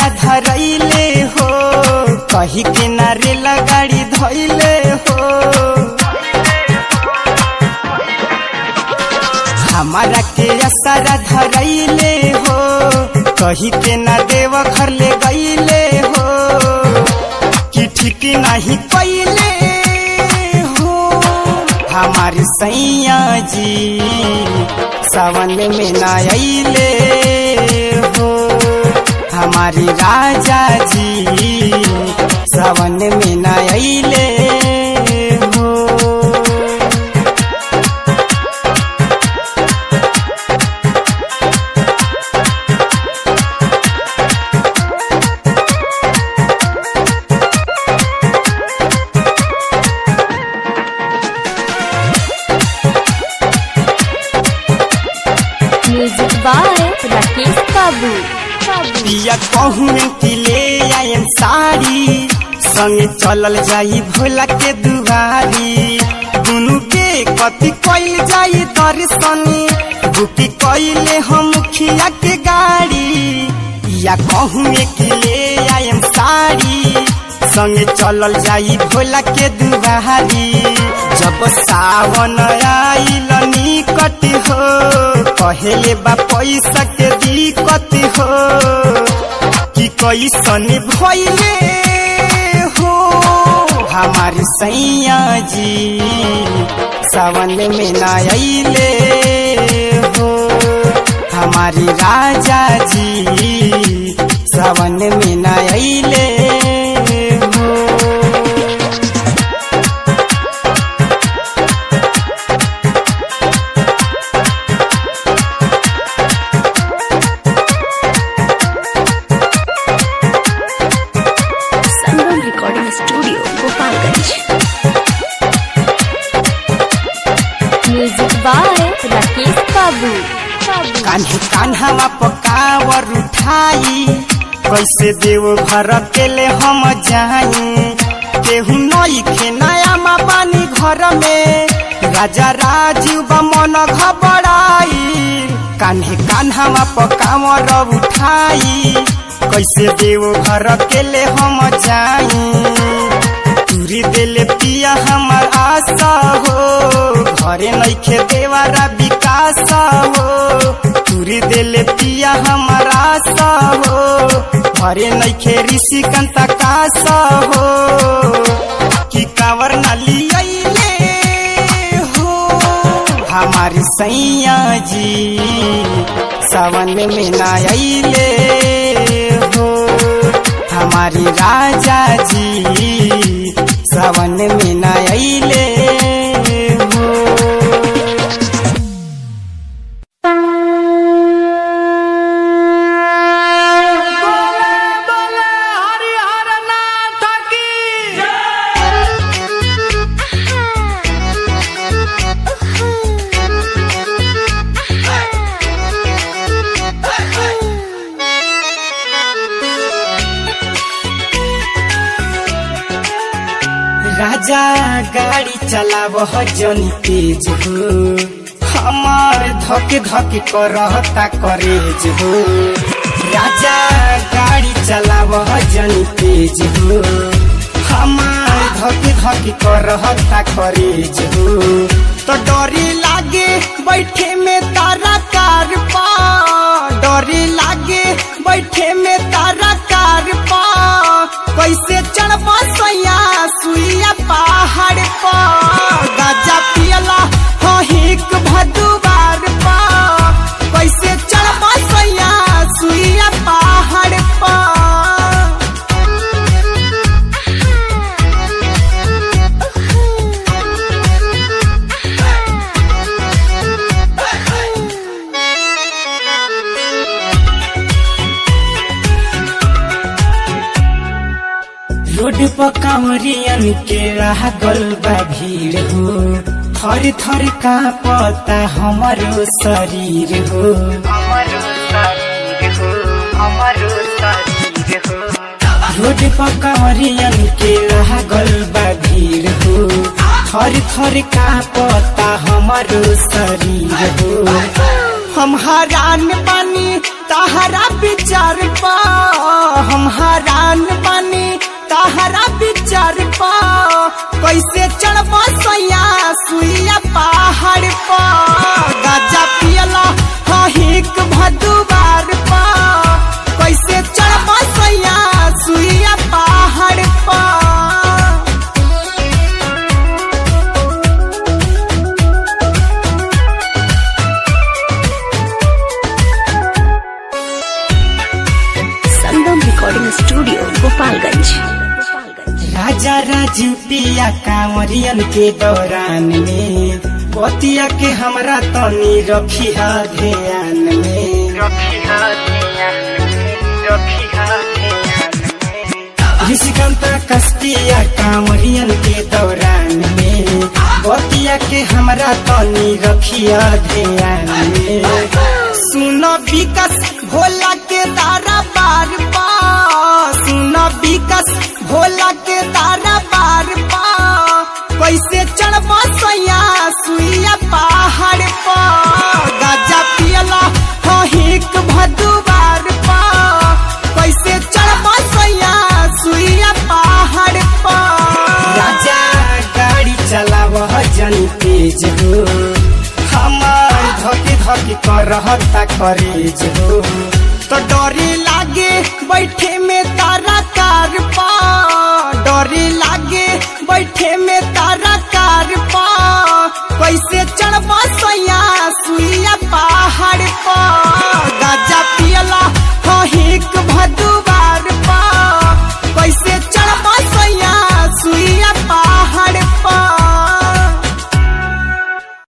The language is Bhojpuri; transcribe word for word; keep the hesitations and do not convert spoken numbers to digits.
असरा धरैले हो कही के नारे लगाड़ी धैले हो हमारा के असरा धरैले हो कही के ना देव घर ले गईले हो कि ठीक नहीं कैले हो हमारी सैया जी सावन में ना आइले हो हमारी राजा जी सावन में ना आइले हो। म्यूजिक बाय राकेश बाबू। पिया कहूँ कि ले आयम साड़ी संगे चलल जाई भोला के दुआरी दुनू के कति कैल जाई दर्शनी बुकी कैले हम मुखिया के गाड़ी या कहूँ कि ले आयम साड़ी संगे चलल जाई भोला के दुआरी जब सावन आइल निकट हो कहेले बा पैसा के दिक्कत हो कि कैसन भइले हो हमारी सैया जी सावन में ना आइले हो हमारी राजा जी सावन में ना आइले हो। Recording studio Gopalganj. Music by Rakesh Babu. कान्हे कान्हा पकावर उठाई कैसे देव घर के ले हम जाई केहू नई खे नया माँ पानी घर में राजा राजीव बा मन घबराई कान्हे कान्हा पकावर उठाई कैसे देव घर के ले हम जाई तुरी दिल पिया हमार आशा हो घरे नइखे देवारा विकास हो तुरी दिल पिया हमार आशा हो घरे नइखे ऋषि कंता कास हो कि कांवर नाली आइले हो हमारी सैया जी सावन में ना आइले हो हमारी राजा जी सावन में ना आइले हो। राजा गाड़ी चलाव जनी तेज हो हमार धके धके करता करेज हो राजा गाड़ी चलाव जनी तेज हो हमार धके धके करता करेज हो तो डरी लागे बैठे में तारा कार पा डरी लागे बैठे में तारा कार पा कैसे चढ़बा सैया सुइया पहाड़ पा गाजा पियला हिक भदुबार पा कैसे चढ़बा सैया सुइया पहाड़ पा। रोड पर कांवरियन के लागल बा भीड़ हो थर थर का पता हमारो शरीर हो हमारो शरीर हो हमारो शरीर हो रोड पर कांवरियन के लागल बा भीड़ हो थर थर का पता हमारो शरीर हो हम हरान बानी तहरा विचार पा हम हरान बानी तहरा विचार पा कैसे चढ़बा सैया सुइया पहाड़ पा गाजा पियला हिक भदुबार पा कैसे चढ़बा सैया सुइया पहाड़ पा। Sangam recording studio Gopalganj. राजा राजू पिया कांवरियन के दौरान में बतिया के हमरा तनी रखी ध्यान में ऋषिकांत कस्तिया कांवरियन के दौरान में बतिया के हमरा तनी रखी ध्यान में सुनो विकास भोला के दारा बार पा सुनो विकास भोला के दारा बार पा कैसे चढ़बा सैया सुइया पहाड़ पा गाजा पियला हिक भदुबार पा कैसे चढ़बा सैया सुइया पहाड़ पा। राजा गाड़ी चलाव जनी तेज हो हमार धके धके कर रहता करेज हो तो डरे लागे बैठे में तारा कार पा डरे लागे बैठे में